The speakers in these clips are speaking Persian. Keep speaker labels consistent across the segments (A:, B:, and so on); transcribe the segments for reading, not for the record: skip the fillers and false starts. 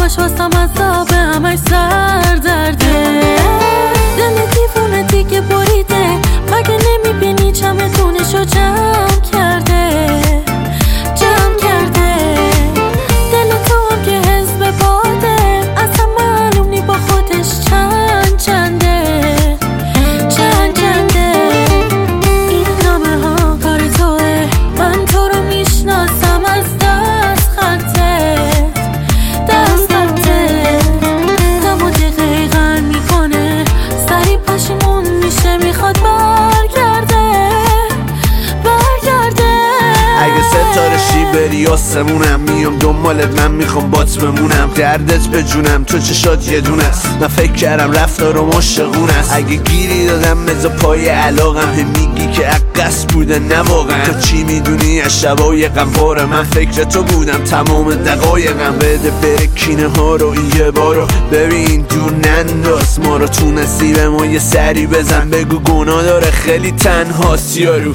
A: همش واسم عذابه، همش سر درده. دل دیوونه دیگه بریده، مگه نمیبینی چمدونشو جمع کرده، جمع کرده. دل تو هم که حزب باده، اصلا معلوم نی با خودش چند چنده، چند چنده. این نامه ها کار توه، من تو رو میشناسم از دست خطت، دست خطت. دم و دقیقا میکنه، سری پشیمون میشه، میخواد برگرده، برگرده.
B: اگه ستاره شی بری آسمونم، میام دنبالت، من میخوام بات بمونم، دردت به جونم، تو چشات یه دونه است. من فکر کردم رفتار و مشتقون است. اگه گیری دادم بذار پای علاقم، هم میگی که عقص بوده نه واقعا. تو چی میدونی از شبای غموار من، فکر تو بودم تمام دقایقم. بده بره کینه ها رو این یه بارو ببین، دور ننداز ما رو، تو نصیب ما یه سری بزن، بگو گناه داره خیلی تنهاست یارو.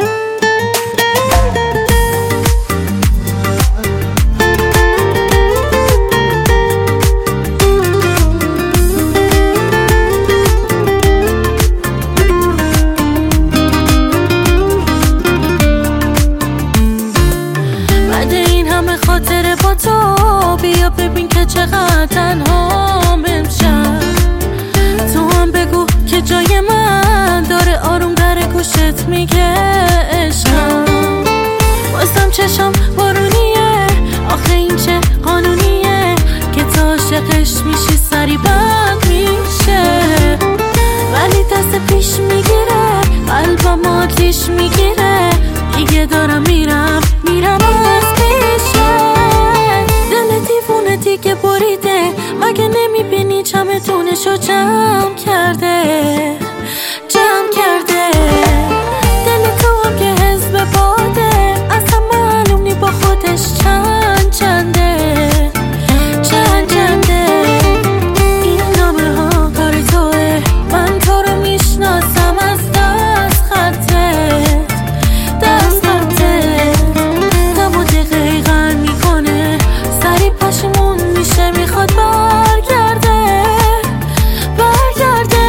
A: خاطر با تو بیا ببین که چقدر تنها امشب. تو هم بگو که جای من داره، آروم در گوشت میگه عشقم. واسم چشم بارونیه، آخه این چه قانونیه که تا عاشقش میشی سری بند میشه. ولی دست پیش میگیره، قلبم آتیش میگیره، دیگه دارم میرم از پیشه. دل دیوونه دیگه بریده، مگه نمیبینی چمدونشو جمع کرده، جمع کرده. دل تو هم که حزب باده، اصلا معلوم نی با خودش چند چنده، چند چنده. این نامه ها کار توه، من تو رو میشناسم از دست خطت، دست خطت. دم و دقیقا میکنه، سری پشیمون میشه، میخواد برگرده، برگرده.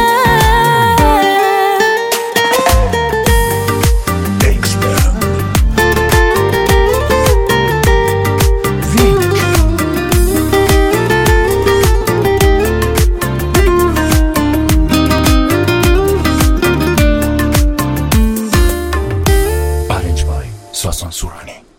C: Arranged by Sasan Surani.